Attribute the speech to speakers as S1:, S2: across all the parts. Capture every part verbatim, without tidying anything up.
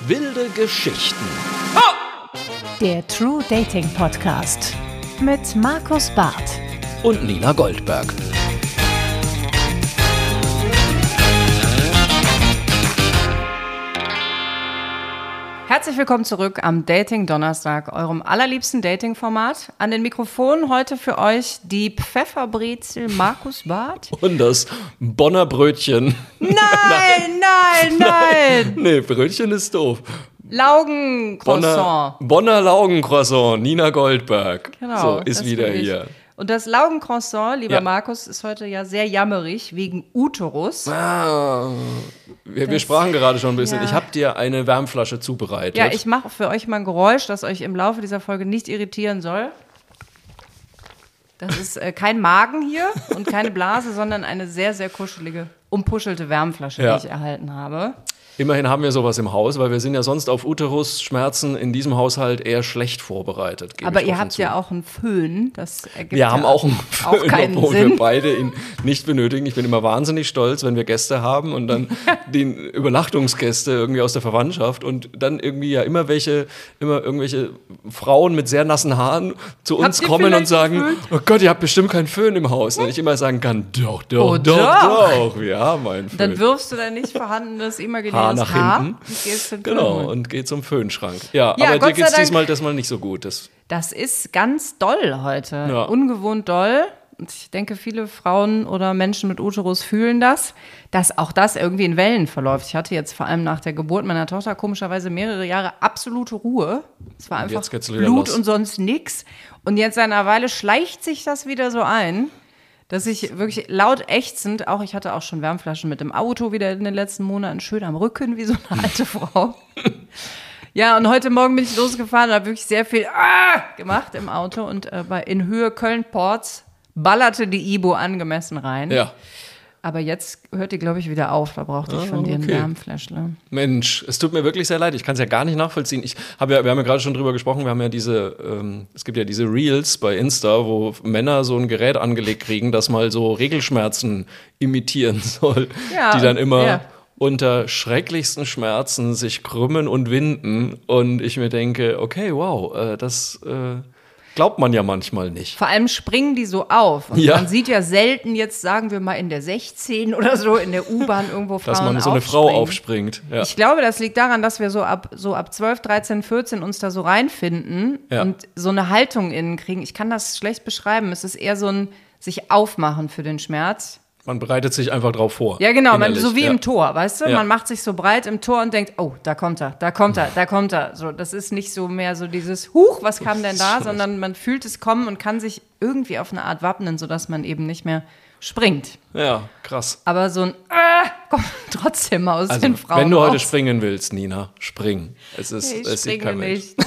S1: Wilde Geschichten.
S2: Der True Dating Podcast mit Markus Barth
S1: Und Nina Goldberg.
S3: Herzlich willkommen zurück am Dating Donnerstag, eurem allerliebsten Dating-Format. An den Mikrofonen heute für euch die Pfefferbrezel Markus Barth.
S1: Und das Bonner Brötchen.
S3: Nein, nein, nein!
S1: Nee, Brötchen ist doof.
S3: Laugencroissant.
S1: Bonner, Bonner Laugencroissant, Nina Goldberg.
S3: Genau,
S1: so, ist
S3: das
S1: wieder
S3: bin ich.
S1: hier.
S3: Und das Laugencroissant, lieber
S1: Ja.
S3: Markus, ist heute ja sehr jammerig wegen Uterus.
S1: Ah, wir, wir
S3: Das-
S1: sprachen gerade schon ein bisschen.
S3: ja.
S1: Ich habe dir eine Wärmflasche zubereitet.
S3: Ja, ich mache für euch mal ein Geräusch, das euch im Laufe dieser Folge nicht irritieren soll. Das ist äh, kein Magen hier und keine Blase, sondern eine sehr, sehr kuschelige, umpuschelte Wärmflasche,
S1: Ja.
S3: die ich erhalten habe.
S1: Immerhin haben wir sowas im Haus, weil wir sind ja sonst auf Uterusschmerzen in diesem Haushalt eher schlecht vorbereitet. gebe
S3: Aber
S1: ich
S3: ihr
S1: offen
S3: habt
S1: zu.
S3: ja auch einen Föhn, das ergibt
S1: Wir
S3: ja
S1: haben auch einen
S3: auch
S1: Föhn,
S3: keinen
S1: obwohl
S3: Sinn.
S1: wir beide ihn nicht benötigen. Ich bin immer wahnsinnig stolz, wenn wir Gäste haben und dann die Übernachtungsgäste irgendwie aus der Verwandtschaft und dann irgendwie ja immer welche, immer irgendwelche Frauen mit sehr nassen Haaren zu uns
S3: ihr
S1: kommen und
S3: vielleicht
S1: sagen,
S3: einen
S1: oh Gott, ihr habt bestimmt keinen Föhn im Haus. Und ich immer sagen kann, doch, doch,
S3: Oh,
S1: doch,
S3: doch.
S1: doch, wir haben einen Föhn.
S3: Dann wirfst du dein nicht vorhandenes imaginäres
S1: Haar nach
S3: Haar
S1: hinten.
S3: und gehst zum
S1: Genau,
S3: Föhn holen.
S1: und geht zum Föhnschrank. Ja,
S3: Ja,
S1: aber
S3: Gott
S1: dir geht's
S3: sei Dank-
S1: diesmal das mal nicht so gut. Das,
S3: Das ist ganz doll heute.
S1: Ja.
S3: Ungewohnt doll. Und ich denke, viele Frauen oder Menschen mit Uterus fühlen das, dass auch das irgendwie in Wellen verläuft. Ich hatte jetzt vor allem nach der Geburt meiner Tochter komischerweise mehrere Jahre absolute Ruhe. Es war einfach
S1: jetzt geht's wieder
S3: Blut
S1: los.
S3: und sonst nix. Und jetzt seit einer Weile schleicht sich das wieder so ein, dass ich wirklich laut ächzend, auch ich hatte auch schon Wärmflaschen mit im Auto wieder in den letzten Monaten, schön am Rücken wie so eine alte Frau. Ja, und heute Morgen bin ich losgefahren und habe wirklich sehr viel ah! gemacht im Auto und äh, bei, in Höhe Köln-Ports ballerte die Ibo angemessen rein.
S1: ja.
S3: Aber jetzt hört die, glaube ich, wieder auf. Da brauchte ich von dir ein
S1: okay.
S3: Wärmfläschle.
S1: Mensch, es tut mir wirklich sehr leid. Ich kann es ja gar nicht nachvollziehen. Ich habe ja, wir haben ja gerade schon drüber gesprochen. Wir haben ja diese, ähm, es gibt ja diese Reels bei Insta, wo Männer so ein Gerät angelegt kriegen, das mal so Regelschmerzen imitieren soll,
S3: Ja,
S1: die dann immer
S3: ja.
S1: unter schrecklichsten Schmerzen sich krümmen und winden. Und ich mir denke, okay, wow, äh, das äh, glaubt man ja manchmal nicht.
S3: Vor allem springen die so auf. Und
S1: Ja.
S3: man sieht ja selten jetzt, sagen wir mal, in der sechzehn oder so, in der U-Bahn irgendwo Frauen
S1: Dass man so eine Frau aufspringt. Ja.
S3: Ich glaube, das liegt daran, dass wir so ab, so ab zwölf, dreizehn, vierzehn uns da so reinfinden
S1: Ja.
S3: und so eine Haltung innen kriegen. Ich kann das schlecht beschreiben. Es ist eher so ein sich aufmachen für den Schmerz.
S1: Man bereitet sich einfach drauf vor.
S3: Ja, genau, man,
S1: innerlich.
S3: so wie
S1: ja.
S3: im Tor, weißt du?
S1: Ja.
S3: Man macht sich so breit im Tor und denkt, oh, da kommt er, da kommt er, da kommt er. So, das ist nicht so mehr so dieses, huch, was kam denn da,
S1: Scheiße.
S3: sondern man fühlt es kommen und kann sich irgendwie auf eine Art wappnen, sodass man eben nicht mehr springt.
S1: Ja, krass.
S3: Aber so ein, äh, kommt trotzdem aus
S1: Also,
S3: den Frauen
S1: wenn du heute
S3: raus.
S1: springen willst, Nina, spring. Es ist,
S3: Ich
S1: es sieht
S3: springe
S1: kein Mensch.
S3: nicht.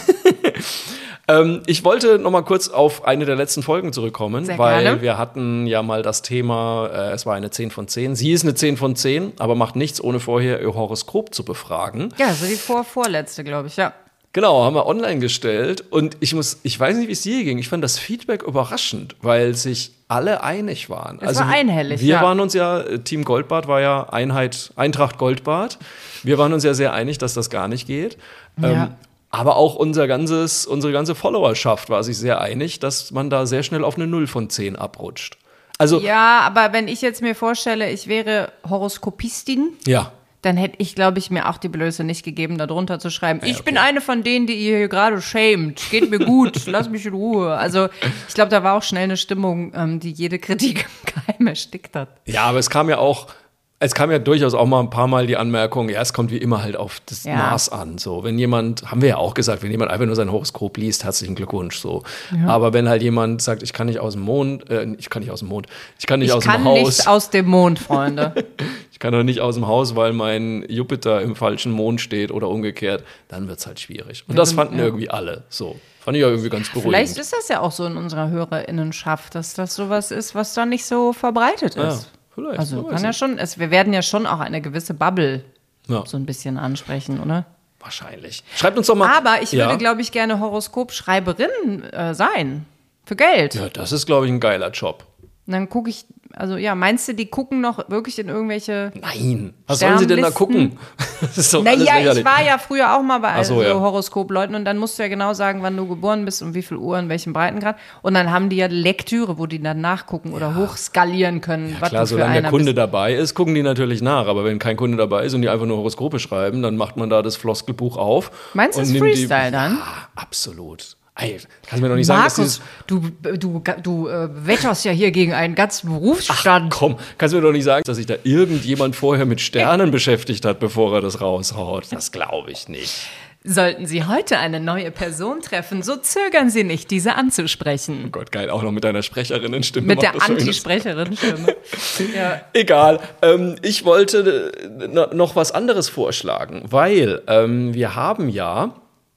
S1: Ähm, ich wollte noch mal kurz auf eine der letzten Folgen zurückkommen,
S3: Sehr
S1: weil
S3: gerne.
S1: wir hatten ja mal das Thema, äh, es war eine zehn von zehn. Sie ist eine zehn von zehn, aber macht nichts, ohne vorher ihr Horoskop zu befragen.
S3: Ja, so die vor vorletzte, glaube ich, ja.
S1: Genau, haben wir online gestellt und ich muss, ich weiß nicht, wie es dir ging. Ich fand das Feedback überraschend, weil sich alle einig waren.
S3: Es war einhellig,
S1: Wir
S3: ja.
S1: waren uns ja, äh, Team Goldbart war ja Einheit, Eintracht Goldbart. Wir waren uns ja sehr einig, dass das gar nicht geht.
S3: Ja.
S1: Ähm, aber auch unser ganzes, unsere ganze Followerschaft war sich sehr einig, dass man da sehr schnell auf eine null von zehn abrutscht. Also, ja,
S3: Ja, aber wenn ich jetzt mir vorstelle, ich wäre Horoskopistin, dann hätte ich, glaube ich, mir auch die Blöße nicht gegeben, da drunter zu schreiben, ich
S1: okay.
S3: bin eine von denen, die ihr hier gerade schämt, geht mir gut, lass mich in Ruhe. Also ich glaube, da war auch schnell eine Stimmung, ähm, die jede Kritik im Keim erstickt hat.
S1: ja, aber es kam ja auch, es kam ja durchaus auch mal ein paar Mal die Anmerkung, ja, es kommt wie immer halt auf das
S3: Ja.
S1: Maß an. So, wenn jemand, haben wir ja auch gesagt, wenn jemand einfach nur sein Horoskop liest, herzlichen Glückwunsch. So. Aber wenn halt jemand sagt, ich kann nicht aus dem Mond, äh, ich kann nicht aus dem Mond, ich kann nicht
S3: Ich
S1: aus
S3: kann
S1: dem Haus,
S3: nicht aus dem Mond, Freunde.
S1: ich kann doch nicht aus dem Haus, weil mein Jupiter im falschen Mond steht oder umgekehrt, dann wird's halt schwierig. Und das fanden
S3: ja.
S1: irgendwie alle. So. Fand ich ja irgendwie ganz beruhigend.
S3: Vielleicht ist das ja auch so in unserer HörerInnenschaft, dass das sowas ist, was da nicht so verbreitet
S1: ja,
S3: ist.
S1: vielleicht.
S3: Also
S1: wer weiß
S3: kann ja
S1: nicht.
S3: schon, es, wir werden ja schon auch eine gewisse Bubble
S1: Ja,
S3: so ein bisschen ansprechen, oder?
S1: wahrscheinlich. Schreibt uns doch mal.
S3: Aber ich
S1: ja.
S3: würde, glaube ich, gerne Horoskopschreiberin äh, sein. Für Geld.
S1: Ja, das ist, glaube ich, ein geiler Job.
S3: Und dann gucke ich also ja, meinst du, die gucken noch wirklich in irgendwelche
S1: Nein, was sollen sie denn da gucken? Das ist doch alles
S3: Naja,
S1: lächerlich.
S3: ich war ja früher auch mal bei
S1: Ach so,
S3: so
S1: ja.
S3: Horoskopleuten und dann musst du ja genau sagen, wann du geboren bist und wie viel Uhr, in welchem Breitengrad. Und dann haben die ja Lektüre, wo die dann nachgucken oder hochskalieren können, was
S1: Klar,
S3: du für
S1: solange der
S3: einer
S1: Kunde
S3: bist.
S1: dabei ist, gucken die natürlich nach. Aber wenn kein Kunde dabei ist und die einfach nur Horoskope schreiben, dann macht man da das Floskelbuch auf.
S3: Meinst du,
S1: und
S3: das ist
S1: nimmt
S3: Freestyle
S1: die,
S3: dann?
S1: Ja, absolut. Ey, kannst mir doch nicht sagen, dass
S3: Markus,
S1: dieses,
S3: du, du, du äh, wetterst ja hier gegen einen ganzen Berufsstand.
S1: komm, kannst mir doch nicht sagen, dass sich da irgendjemand vorher mit Sternen beschäftigt hat, bevor er das raushaut. Das glaube ich nicht.
S3: Sollten Sie heute eine neue Person treffen, so zögern Sie nicht, diese anzusprechen.
S1: Oh Gott, geil, auch noch mit deiner Sprecherinnenstimme.
S3: Mit
S1: macht
S3: der
S1: das Schönes.
S3: Anti-Sprecherin-Stimme. Ja.
S1: Egal. Ähm, ich wollte äh, no- noch was anderes vorschlagen, weil ähm, wir haben ja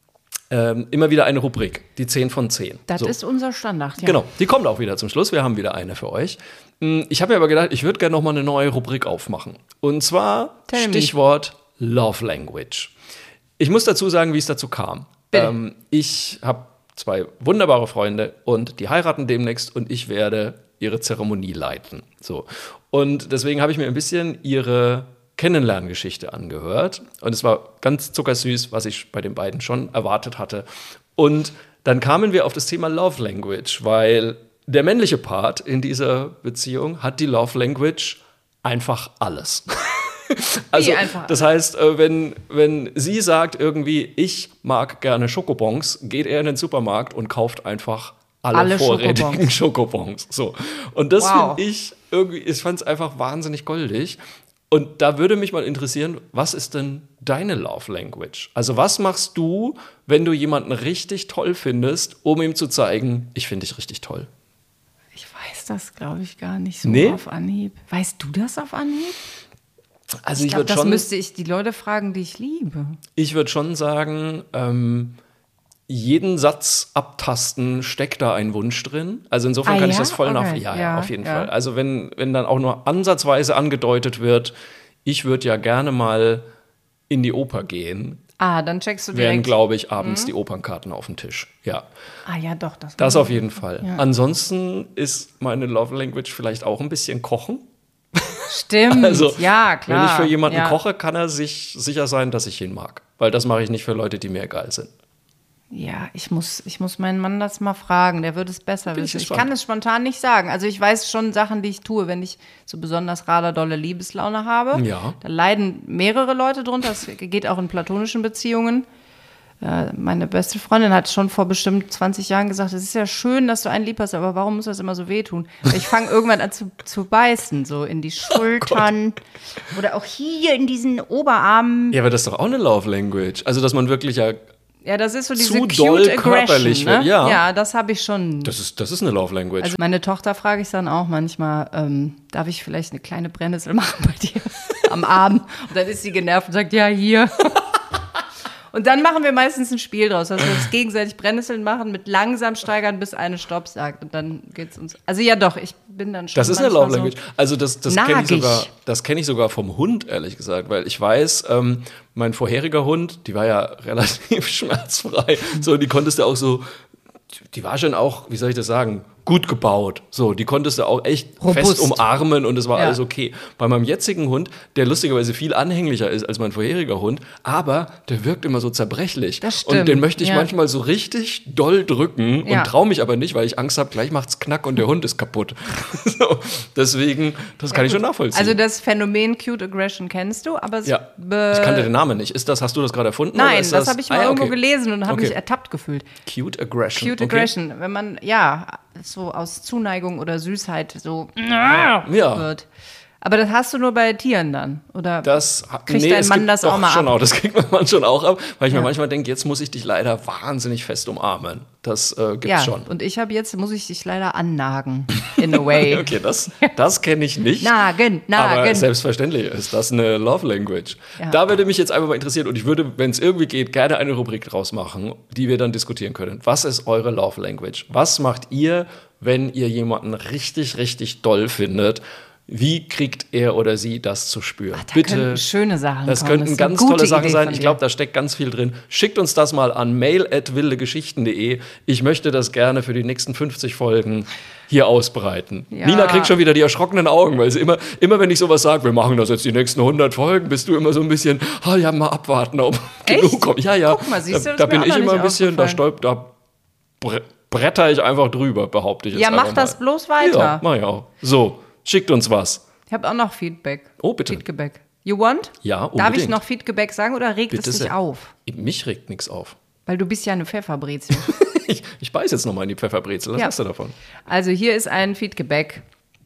S1: ähm, immer wieder eine Rubrik, die zehn von zehn.
S3: Das
S1: So.
S3: ist unser Standard, ja.
S1: Genau, die kommt auch wieder zum Schluss. Wir haben wieder eine für euch. Hm, Ich habe mir aber gedacht, ich würde gerne noch mal eine neue Rubrik aufmachen. Und zwar
S3: Tell me.
S1: Stichwort Love Language. Ich muss dazu sagen, wie es dazu kam.
S3: Bitte.
S1: Ähm, ich habe zwei wunderbare Freunde und die heiraten demnächst und ich werde ihre Zeremonie leiten. So. Und deswegen habe ich mir ein bisschen ihre Kennenlerngeschichte angehört. Und es war ganz zuckersüß, was ich bei den beiden schon erwartet hatte. Und dann kamen wir auf das Thema Love Language, weil der männliche Part in dieser Beziehung hat die Love Language einfach alles. Also,
S3: einfach
S1: das heißt, äh, wenn, wenn sie sagt irgendwie, ich mag gerne Schokobons, geht er in den Supermarkt und kauft einfach alle,
S3: Alle
S1: vorrätigen Schokobons. So. Und das
S3: Wow.
S1: finde ich irgendwie, ich fand es einfach wahnsinnig goldig. Und da würde mich mal interessieren, was ist denn deine Love Language? Also was machst du, wenn du jemanden richtig toll findest, um ihm zu zeigen, ich finde dich richtig toll?
S3: Ich weiß das, glaube ich, gar nicht so
S1: Nee?
S3: auf Anhieb. Weißt du das auf Anhieb?
S1: Also
S3: Ich
S1: ich,
S3: glaube,
S1: würde
S3: das
S1: schon,
S3: müsste ich die Leute fragen, die ich liebe.
S1: ich würd schon sagen, ähm, jeden Satz abtasten, steckt da ein Wunsch drin. Also insofern
S3: Ah,
S1: kann ich
S3: ja?
S1: das voll nach.
S3: Okay.
S1: Ja, ja,
S3: Ja,
S1: auf jeden
S3: ja.
S1: Fall. Also wenn, wenn dann auch nur ansatzweise angedeutet wird, ich würde ja gerne mal in die Oper gehen,
S3: Ah, dann checkst du
S1: wären,
S3: direkt.
S1: glaube ich, abends die Opernkarten auf dem Tisch. Ja,
S3: Ah ja, doch. Das,
S1: das auf jeden Fall.
S3: Ja.
S1: Ansonsten ist meine Love Language vielleicht auch ein bisschen Kochen.
S3: Stimmt,
S1: Also,
S3: ja, klar.
S1: Wenn ich für jemanden
S3: ja.
S1: koche, kann er sich sicher sein, dass ich ihn mag. Weil das mache ich nicht für Leute, die mir egal sind.
S3: Ja, ich muss, ich muss meinen Mann das mal fragen, der würde es besser
S1: Bin ich
S3: wissen. Ich,
S1: gespannt.
S3: kann es spontan nicht sagen. Also ich weiß schon Sachen, die ich tue, wenn ich so besonders raderdolle Liebeslaune habe.
S1: Ja.
S3: Da leiden mehrere Leute drunter, das geht auch in platonischen Beziehungen. Äh, meine beste Freundin hat schon vor bestimmt zwanzig Jahren gesagt, es ist ja schön, dass du einen lieb hast, aber warum muss das immer so wehtun? Weil ich fange irgendwann an zu, zu beißen, so in die Schultern oder auch hier in diesen Oberarmen.
S1: Ja, aber das ist doch auch eine Love Language. Also, dass man wirklich ja.
S3: Ja, das ist so diese
S1: Zu
S3: cute
S1: doll
S3: Aggression,
S1: körperlich
S3: ne?
S1: wird, ja.
S3: Ja, das habe ich schon.
S1: Das ist, das ist eine Love Language.
S3: Also meine Tochter frage ich dann auch manchmal, ähm, darf ich vielleicht eine kleine Brennnessel machen bei dir am Arm? Und dann ist sie genervt und sagt, ja, hier. Und dann machen wir meistens ein Spiel draus, dass wir uns gegenseitig Brennnesseln machen, mit langsam steigern, bis eine Stopp sagt. Und dann geht's uns. Also ja doch, ich bin dann schon.
S1: Das ist eine
S3: manchmal
S1: Love Language. Also das, das kenne ich
S3: Nagig.
S1: sogar, das kenne ich sogar vom Hund, ehrlich gesagt, weil ich weiß, ähm, mein vorheriger Hund, die war ja relativ schmerzfrei. So, die konntest du auch so, die war schon auch, wie soll ich das sagen, gut gebaut. So, die konntest du auch echt
S3: Robust.
S1: fest umarmen und es war
S3: Ja.
S1: alles okay. Bei meinem jetzigen Hund, der lustigerweise viel anhänglicher ist als mein vorheriger Hund, aber der wirkt immer so zerbrechlich.
S3: Das stimmt,
S1: und den möchte ich
S3: ja.
S1: manchmal so richtig doll drücken
S3: Ja.
S1: und traue mich aber nicht, weil ich Angst habe, gleich macht's Knack und der Hund ist kaputt. So, deswegen, das kann ich schon nachvollziehen.
S3: Also das Phänomen Cute Aggression kennst du, aber es
S1: ja,
S3: be-
S1: ich kannte den Namen nicht. Ist das, hast du das gerade erfunden?
S3: Nein,
S1: oder
S3: das,
S1: ist das
S3: habe ich mal
S1: Ah, ja,
S3: irgendwo
S1: okay.
S3: gelesen und habe
S1: Okay.
S3: mich ertappt gefühlt.
S1: Cute Aggression.
S3: Cute
S1: okay.
S3: Aggression, wenn man, ja, so aus Zuneigung oder Süßheit so
S1: Ja.
S3: wird. Aber das hast du nur bei Tieren dann, oder?
S1: Das
S3: Kriegt
S1: nee,
S3: dein
S1: es
S3: Mann
S1: gibt
S3: das
S1: doch
S3: auch mal
S1: schon
S3: ab?
S1: Auch, das kriegt mein Mann schon auch ab, weil ich
S3: Ja.
S1: mir manchmal denke, jetzt muss ich dich leider wahnsinnig fest umarmen. Das äh, gibt's
S3: Ja,
S1: schon.
S3: und ich habe jetzt, muss ich dich leider annagen, in a way.
S1: Okay, das, das kenne ich nicht.
S3: Nagen,
S1: Aber
S3: nagen.
S1: selbstverständlich ist das eine Love Language.
S3: Ja.
S1: Da würde mich jetzt einfach mal interessieren und ich würde, wenn es irgendwie geht, gerne eine Rubrik draus machen, die wir dann diskutieren können. Was ist eure Love Language? Was macht ihr, wenn ihr jemanden richtig, richtig doll findet? Wie kriegt er oder sie das zu spüren?
S3: Da
S1: Bitte.
S3: könnten schöne Sachen
S1: Das
S3: kommen.
S1: könnten
S3: ist eine
S1: ganz
S3: gute
S1: tolle Sachen
S3: Idee
S1: sein.
S3: von
S1: Ich
S3: dir.
S1: glaube, da steckt ganz viel drin. Schickt uns das mal an mail at wildegeschichten punkt de. Ich möchte das gerne für die nächsten fünfzig Folgen hier ausbreiten.
S3: Ja.
S1: Nina kriegt schon wieder die erschrockenen Augen, weil sie immer, immer wenn ich sowas sage, wir machen das jetzt die nächsten hundert Folgen, bist du immer so ein bisschen, ah ja, mal abwarten, ob
S3: Echt?
S1: genug kommt. Ja, ja.
S3: Guck mal, siehst du,
S1: da, da
S3: das ist
S1: bin
S3: mir
S1: ich
S3: auch noch
S1: immer ein
S3: nicht
S1: bisschen, da
S3: aufgefallen.
S1: stolp, da bre- bretter ich einfach drüber, behaupte ich jetzt
S3: Ja,
S1: einfach
S3: mach das
S1: mal.
S3: bloß weiter.
S1: Ja, mach ich auch. So, schickt uns was.
S3: Ich habe auch noch Feedback.
S1: Oh, bitte.
S3: Feedback. You want?
S1: Ja,
S3: Darf
S1: unbedingt.
S3: ich noch Feedback sagen oder regt
S1: Bitte
S3: es dich
S1: sehr.
S3: auf?
S1: Mich regt nichts auf.
S3: Weil du bist ja eine Pfefferbrezel.
S1: Ich, ich beiß jetzt nochmal in die Pfefferbrezel. Was
S3: Ja.
S1: hast du davon?
S3: Also hier ist ein Feedback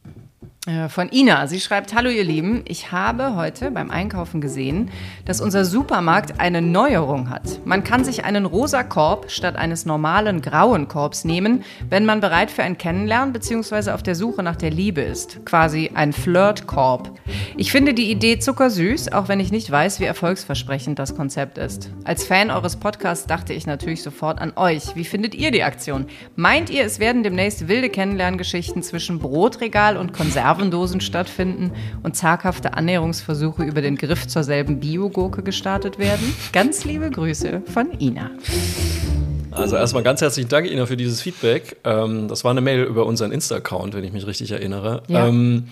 S3: äh, von Ina. Sie schreibt, hallo ihr Lieben, ich habe heute beim Einkaufen gesehen, dass unser Supermarkt eine Neuerung hat. Man kann sich einen rosa Korb statt eines normalen grauen Korbs nehmen, wenn man bereit für ein Kennenlernen bzw. auf der Suche nach der Liebe ist. Quasi ein Flirt-Korb. Ich finde die Idee zuckersüß, auch wenn ich nicht weiß, wie erfolgsversprechend das Konzept ist. Als Fan eures Podcasts dachte ich natürlich sofort an euch. Wie findet ihr die Aktion? Meint ihr, es werden demnächst wilde Kennenlerngeschichten zwischen Brotregal und Konservendosen stattfinden und zaghafte Annäherungsversuche über den Griff zur selben Biogurke gestartet werden? Ganz liebe Grüße von Ina.
S1: Also erstmal ganz herzlichen Dank, Ina, für dieses Feedback. Ähm, das war eine Mail über unseren Insta-Account, wenn ich mich richtig erinnere.
S3: Ja.
S1: Ähm,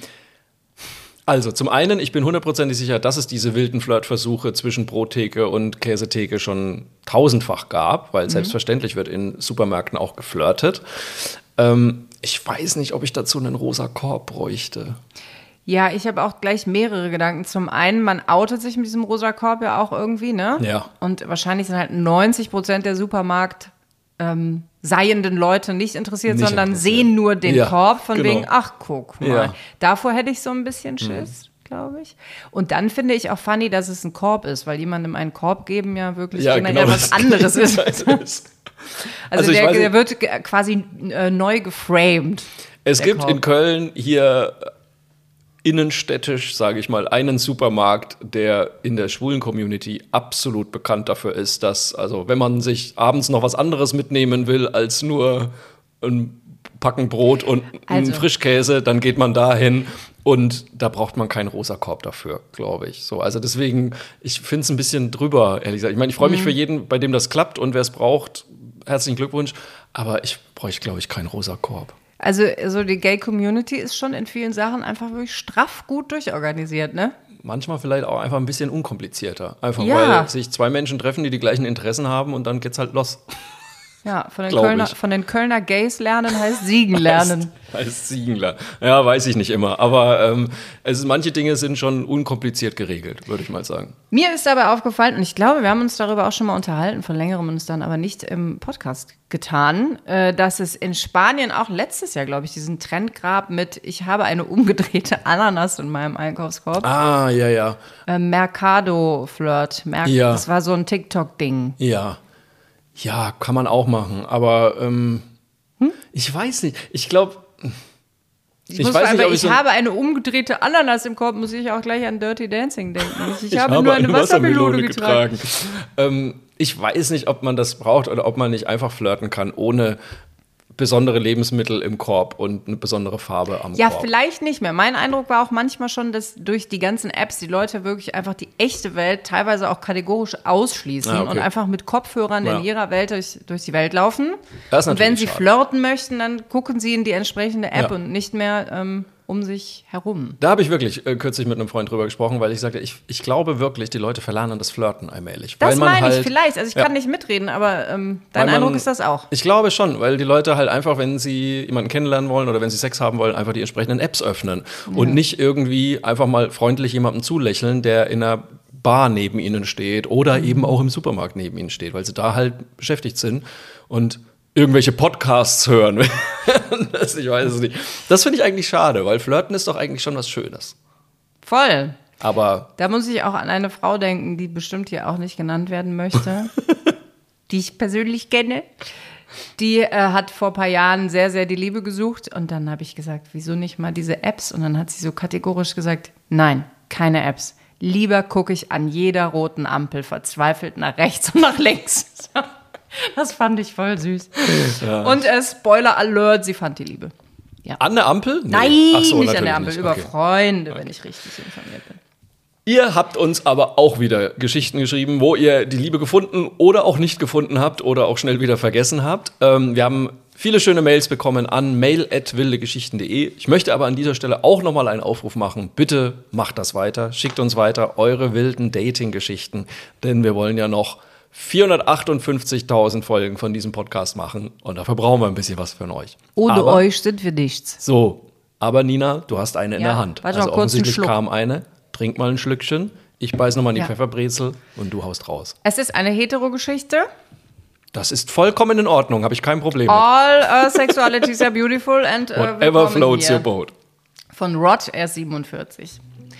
S1: also zum einen, ich bin hundertprozentig sicher, dass es diese wilden Flirtversuche zwischen Brottheke und Käsetheke schon tausendfach gab, weil selbstverständlich wird in Supermärkten auch geflirtet. Ähm, ich weiß nicht, ob ich dazu einen rosa Korb bräuchte.
S3: Ja, ich habe auch gleich mehrere Gedanken. Zum einen, man outet sich mit diesem rosa Korb ja auch irgendwie, ne?
S1: Ja.
S3: Und wahrscheinlich sind halt neunzig Prozent der Supermarkt ähm, seienden Leute nicht interessiert,
S1: Nicht
S3: sondern
S1: interessiert.
S3: sehen nur den
S1: Ja,
S3: Korb von
S1: genau.
S3: wegen, ach, guck mal.
S1: Ja.
S3: Davor hätte ich so ein bisschen Schiss, glaube ich. Und dann finde ich auch funny, dass es ein Korb ist, weil jemandem einen Korb geben ja wirklich
S1: Ja,
S3: generell
S1: genau,
S3: was
S1: das
S3: anderes ist.
S1: Gegenteil ist.
S3: Also,
S1: Also ich
S3: der,
S1: weiß
S3: der
S1: nicht-
S3: wird ge- quasi äh, neu geframed.
S1: Es
S3: der
S1: gibt
S3: Korb.
S1: in Köln hier innenstädtisch, sage ich mal, einen Supermarkt, der in der schwulen Community absolut bekannt dafür ist, dass, also wenn man sich abends noch was anderes mitnehmen will als nur ein Packen Brot und einen
S3: Also.
S1: Frischkäse, dann geht man dahin und da braucht man keinen rosa Korb dafür, glaube ich. So, also deswegen, ich finde es ein bisschen drüber, ehrlich gesagt. Ich meine, ich freue mich
S3: Mhm.
S1: für jeden, bei dem das klappt und wer es braucht, herzlichen Glückwunsch, aber ich bräuchte, glaube ich, keinen rosa Korb.
S3: Also, also die Gay-Community ist schon in vielen Sachen einfach wirklich straff gut durchorganisiert, ne?
S1: Manchmal vielleicht auch einfach ein bisschen unkomplizierter. Einfach
S3: Ja.
S1: weil sich zwei Menschen treffen, die die gleichen Interessen haben und dann geht's halt los.
S3: Ja, von den,
S1: Glaub
S3: Kölner,
S1: ich.
S3: von den Kölner Gays lernen heißt Siegen lernen.
S1: Als Siegler. Ja, weiß ich nicht immer. Aber ähm, es ist, manche Dinge sind schon unkompliziert geregelt, würde ich mal sagen.
S3: Mir ist dabei aufgefallen, und ich glaube, wir haben uns darüber auch schon mal unterhalten, von längerem und es dann aber nicht im Podcast getan, äh, dass es in Spanien auch letztes Jahr, glaube ich, diesen Trend gab mit, ich habe eine umgedrehte Ananas in meinem Einkaufskorb.
S1: Ah, ja, ja.
S3: Äh, Mercado-Flirt. Mer
S1: Ja.
S3: Das war so ein TikTok-Ding.
S1: Ja. Ja, kann man auch machen. Aber ähm,
S3: Hm?
S1: ich weiß nicht. Ich glaube, ich,
S3: Ich, muss
S1: weiß nicht,
S3: einfach,
S1: ob ich
S3: ich
S1: so
S3: habe eine umgedrehte Ananas im Korb, muss ich auch gleich an Dirty Dancing denken. Ich,
S1: Ich
S3: habe, nur eine Wassermelone getragen.
S1: Ähm, ich weiß nicht, ob man das braucht oder ob man nicht einfach flirten kann, ohne besondere Lebensmittel im Korb und eine besondere Farbe am
S3: Ja,
S1: Korb.
S3: vielleicht nicht mehr. Mein Eindruck war auch manchmal schon, dass durch die ganzen Apps die Leute wirklich einfach die echte Welt teilweise auch kategorisch ausschließen
S1: Ah, okay.
S3: und einfach mit Kopfhörern
S1: Ja.
S3: in ihrer Welt durch, durch die Welt laufen.
S1: Das ist
S3: Und wenn
S1: natürlich
S3: sie
S1: schade.
S3: flirten möchten, dann gucken sie in die entsprechende App
S1: Ja.
S3: und nicht mehr ähm, um sich herum.
S1: Da habe ich wirklich äh, kürzlich mit einem Freund drüber gesprochen, weil ich sagte, ich, ich glaube wirklich, die Leute verlernen das Flirten allmählich.
S3: Das
S1: weil man
S3: meine
S1: halt,
S3: ich vielleicht. Also ich
S1: Ja.
S3: kann nicht mitreden, aber ähm, dein
S1: Weil man-
S3: Eindruck ist das auch.
S1: Ich glaube schon, weil die Leute halt einfach, wenn sie jemanden kennenlernen wollen oder wenn sie Sex haben wollen, einfach die entsprechenden Apps öffnen und nicht irgendwie einfach mal freundlich jemandem zulächeln, der in einer Bar neben ihnen steht oder
S3: Mhm.
S1: eben auch im Supermarkt neben ihnen steht, weil sie da halt beschäftigt sind und irgendwelche Podcasts hören. das, ich weiß es nicht. Das finde ich eigentlich schade, weil Flirten ist doch eigentlich schon was Schönes.
S3: Voll.
S1: Aber
S3: Da muss ich auch an eine Frau denken, die bestimmt hier auch nicht genannt werden möchte, die ich persönlich kenne. Die äh, hat vor ein paar Jahren sehr, sehr die Liebe gesucht. Und dann habe ich gesagt, wieso nicht mal diese Apps? Und dann hat sie so kategorisch gesagt, nein, keine Apps. Lieber gucke ich an jeder roten Ampel verzweifelt nach rechts und nach links. Das fand ich voll süß. Und äh, Spoiler Alert, sie fand die Liebe. Ja.
S1: an der Ampel? Nee.
S3: Nein,
S1: Ach so,
S3: nicht an
S1: natürlich
S3: der Ampel,
S1: nicht.
S3: über
S1: Okay.
S3: Freunde, wenn ich richtig informiert bin.
S1: Ihr habt uns aber auch wieder Geschichten geschrieben, wo ihr die Liebe gefunden oder auch nicht gefunden habt oder auch schnell wieder vergessen habt. Ähm, wir haben viele schöne Mails bekommen an mail at wildegeschichten punkt de. Ich möchte aber an dieser Stelle auch nochmal einen Aufruf machen. Bitte macht das weiter. Schickt uns weiter eure wilden Dating-Geschichten, denn wir wollen ja noch vierhundertachtundfünfzigtausend Folgen von diesem Podcast machen und dafür brauchen wir ein bisschen was von euch.
S3: Ohne
S1: aber,
S3: euch sind wir nichts.
S1: So, aber Nina, du hast eine in
S3: Ja,
S1: der Hand.
S3: warte
S1: Also
S3: mal kurz einen
S1: offensichtlich
S3: Schluck.
S1: kam eine. Trink mal ein Schlückchen. Ich beiß nochmal in die
S3: Ja.
S1: Pfefferbrezel und du haust raus.
S3: Es ist eine Hetero-Geschichte.
S1: Das ist vollkommen in Ordnung, habe ich kein Problem mit.
S3: All uh, sexualities are beautiful and uh,
S1: Whatever
S3: willkommen
S1: floats
S3: hier.
S1: your boat.
S3: Von Rod, er ist siebenundvierzig.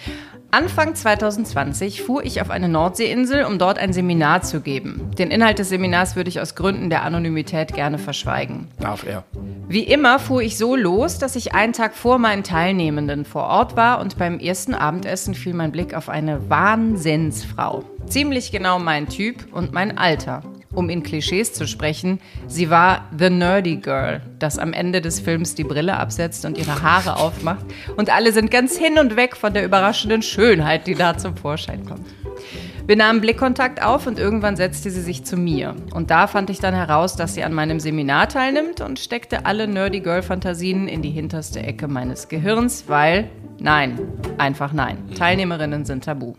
S3: Anfang zwanzig zwanzig fuhr ich auf eine Nordseeinsel, um dort ein Seminar zu geben. Den Inhalt des Seminars würde ich aus Gründen der Anonymität gerne verschweigen.
S1: Darf er.
S3: Wie immer fuhr ich so los, dass ich einen Tag vor meinen Teilnehmenden vor Ort war und beim ersten Abendessen fiel mein Blick auf eine Wahnsinnsfrau. Ziemlich genau mein Typ und mein Alter. Um in Klischees zu sprechen, sie war the nerdy girl, das am Ende des Films die Brille absetzt und ihre Haare aufmacht. Und alle sind ganz hin und weg von der überraschenden Schönheit, die da zum Vorschein kommt. Wir nahmen Blickkontakt auf und irgendwann setzte sie sich zu mir. Und da fand ich dann heraus, dass sie an meinem Seminar teilnimmt und steckte alle Nerdy-Girl-Fantasien in die hinterste Ecke meines Gehirns, weil, nein, einfach nein, Teilnehmerinnen sind tabu.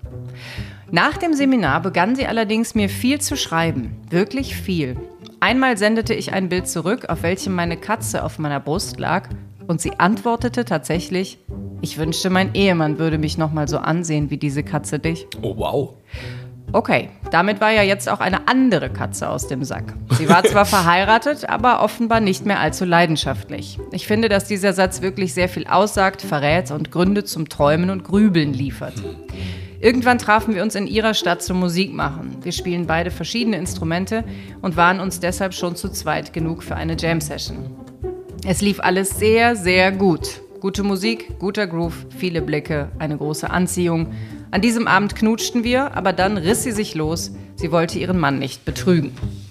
S3: Nach dem Seminar begann sie allerdings, mir viel zu schreiben. Wirklich viel. Einmal sendete ich ein Bild zurück, auf welchem meine Katze auf meiner Brust lag. Und sie antwortete tatsächlich, ich wünschte, mein Ehemann würde mich nochmal so ansehen wie diese Katze dich.
S1: Oh, wow.
S3: Okay, damit war ja jetzt auch eine andere Katze aus dem Sack. Sie war zwar verheiratet, aber offenbar nicht mehr allzu leidenschaftlich. Ich finde, dass dieser Satz wirklich sehr viel aussagt, verrät und Gründe zum Träumen und Grübeln liefert. Irgendwann trafen wir uns in ihrer Stadt zum Musikmachen. Wir spielen beide verschiedene Instrumente und waren uns deshalb schon zu zweit genug für eine Jam-Session. Es lief alles sehr, sehr gut. Gute Musik, guter Groove, viele Blicke, eine große Anziehung. An diesem Abend knutschten wir, aber dann riss sie sich los. Sie wollte ihren Mann nicht betrügen.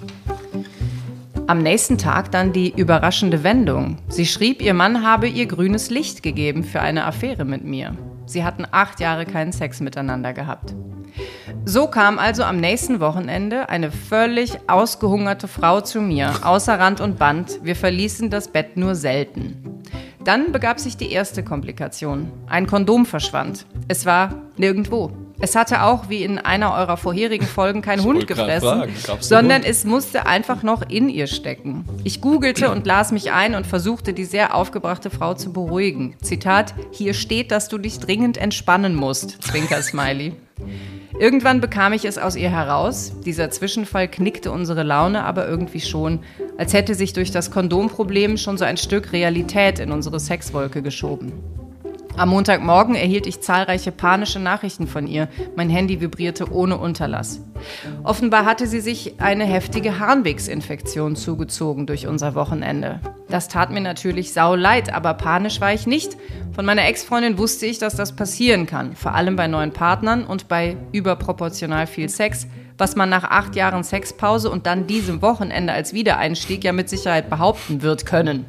S3: Am nächsten Tag dann die überraschende Wendung. Sie schrieb, ihr Mann habe ihr grünes Licht gegeben für eine Affäre mit mir. Sie hatten acht Jahre keinen Sex miteinander gehabt. So kam also am nächsten Wochenende eine völlig ausgehungerte Frau zu mir, außer Rand und Band. Wir verließen das Bett nur selten. Dann begab sich die erste Komplikation. Ein Kondom verschwand. Es war nirgendwo. Es hatte auch, wie in einer eurer vorherigen Folgen, kein Hund gefressen, sondern es musste einfach noch in ihr stecken. Ich googelte und las mich ein und versuchte, die sehr aufgebrachte Frau zu beruhigen. Zitat, hier steht, dass du dich dringend entspannen musst. Zwinker-Smiley. Irgendwann bekam ich es aus ihr heraus. Dieser Zwischenfall knickte unsere Laune aber irgendwie schon, als hätte sich durch das Kondomproblem schon so ein Stück Realität in unsere Sexwolke geschoben. Am Montagmorgen erhielt ich zahlreiche panische Nachrichten von ihr. Mein Handy vibrierte ohne Unterlass. Offenbar hatte sie sich eine heftige Harnwegsinfektion zugezogen durch unser Wochenende. Das tat mir natürlich sau leid, aber panisch war ich nicht. Von meiner Ex-Freundin wusste ich, dass das passieren kann. Vor allem bei neuen Partnern und bei überproportional viel Sex, was man nach acht Jahren Sexpause und dann diesem Wochenende als Wiedereinstieg ja mit Sicherheit behaupten wird können.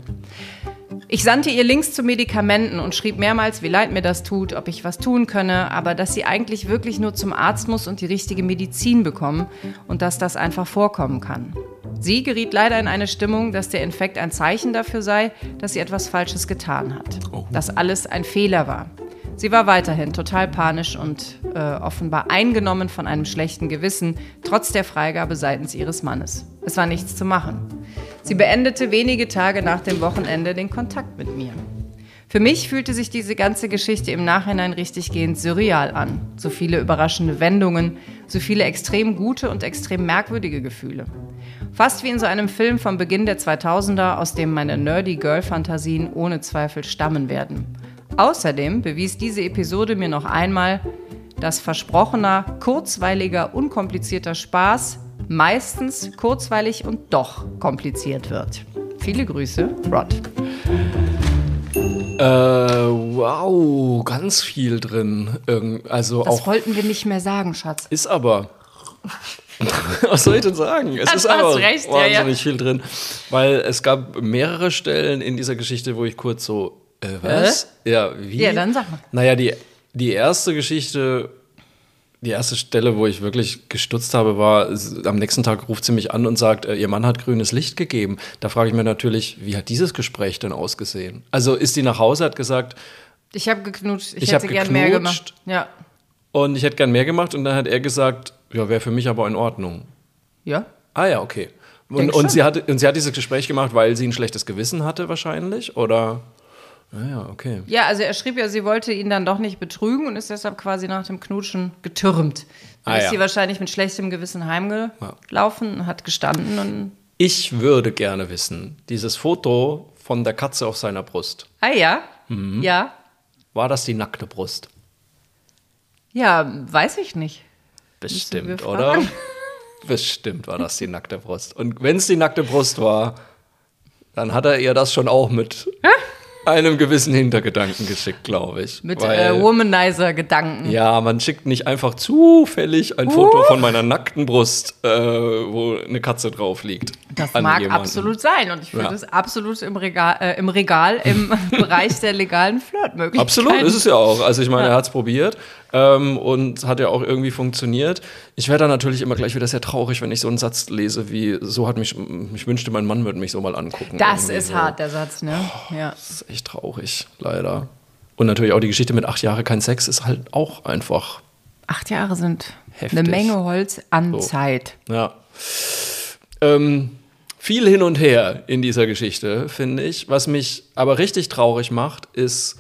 S3: Ich sandte ihr Links zu Medikamenten und schrieb mehrmals, wie leid mir das tut, ob ich was tun könne, aber dass sie eigentlich wirklich nur zum Arzt muss und die richtige Medizin bekommen und dass das einfach vorkommen kann. Sie geriet leider in eine Stimmung, dass der Infekt ein Zeichen dafür sei, dass sie etwas Falsches getan hat. Dass alles ein Fehler war. Sie war weiterhin total panisch und äh, offenbar eingenommen von einem schlechten Gewissen, trotz der Freigabe seitens ihres Mannes. Es war nichts zu machen. Sie beendete wenige Tage nach dem Wochenende den Kontakt mit mir. Für mich fühlte sich diese ganze Geschichte im Nachhinein richtiggehend surreal an. So viele überraschende Wendungen, so viele extrem gute und extrem merkwürdige Gefühle. Fast wie in so einem Film vom Beginn der zweitausender, aus dem meine Nerdy-Girl-Fantasien ohne Zweifel stammen werden. Außerdem bewies diese Episode mir noch einmal, dass versprochener, kurzweiliger, unkomplizierter Spaß meistens kurzweilig und doch kompliziert wird. Viele Grüße, Rod.
S1: Äh, wow, ganz viel drin. Irgend, also
S3: das
S1: auch,
S3: wollten wir nicht mehr sagen, Schatz.
S1: Ist aber... Was soll ich denn sagen? Es
S3: Das
S1: ist aber
S3: recht,
S1: wahnsinnig
S3: ja, ja.
S1: viel drin. Weil es gab mehrere Stellen in dieser Geschichte, wo ich kurz so, äh, was? Äh? Ja, wie?
S3: Ja, dann sag mal.
S1: Naja, die, die erste Geschichte, Die erste Stelle, wo ich wirklich gestutzt habe, war, am nächsten Tag ruft sie mich an und sagt, äh, ihr Mann hat grünes Licht gegeben. Da frage ich mich natürlich, wie hat dieses Gespräch denn ausgesehen? Also ist die nach Hause, hat gesagt,
S3: ich habe geknutscht, ich,
S1: ich
S3: hätte
S1: hab
S3: gern mehr gemacht. Ja.
S1: Und ich hätte gern mehr gemacht und dann hat er gesagt, ja, wäre für mich aber in Ordnung.
S3: Ja?
S1: Ah ja, okay. Und, und, sie hat, und sie hat dieses Gespräch gemacht, weil sie ein schlechtes Gewissen hatte wahrscheinlich, oder? Ah ja, okay.
S3: Ja, also er schrieb ja, sie wollte ihn dann doch nicht betrügen und ist deshalb quasi nach dem Knutschen getürmt. Dann
S1: ah,
S3: ist
S1: ja.
S3: sie wahrscheinlich mit schlechtem Gewissen heimgelaufen und hat gestanden. Und
S1: ich würde gerne wissen, dieses Foto von der Katze auf seiner Brust.
S3: Ah ja?
S1: Mhm.
S3: Ja.
S1: War das die nackte Brust?
S3: Ja, weiß ich nicht.
S1: Bestimmt, oder? Bestimmt war das die nackte Brust. Und wenn es die nackte Brust war, dann hat er ihr das schon auch mit einem gewissen Hintergedanken geschickt, glaube ich.
S3: Mit
S1: Weil,
S3: äh, Womanizer-Gedanken.
S1: Ja, man schickt nicht einfach zufällig ein uh. Foto von meiner nackten Brust, äh, wo eine Katze drauf liegt.
S3: Das mag
S1: jemanden.
S3: absolut sein. Und ich finde
S1: ja.
S3: das absolut im Regal, äh, im, Regal, im Bereich der legalen Flirtmöglichkeiten.
S1: Absolut, ist es ja auch. Also ich meine, ja. er hat es probiert ähm, und hat ja auch irgendwie funktioniert. Ich werde dann natürlich immer gleich wieder sehr traurig, wenn ich so einen Satz lese wie, so hat mich, ich wünschte, mein Mann würde mich so mal angucken.
S3: Das
S1: irgendwie
S3: ist
S1: so.
S3: hart, der Satz, ne?
S1: Oh,
S3: ja.
S1: Das ist echt traurig, leider. Und natürlich auch die Geschichte mit acht Jahre kein Sex ist halt auch einfach
S3: Acht Jahre sind
S1: heftig.
S3: Eine Menge Holz an
S1: so.
S3: Zeit.
S1: Ja. Ähm, viel hin und her in dieser Geschichte, finde ich. Was mich aber richtig traurig macht, ist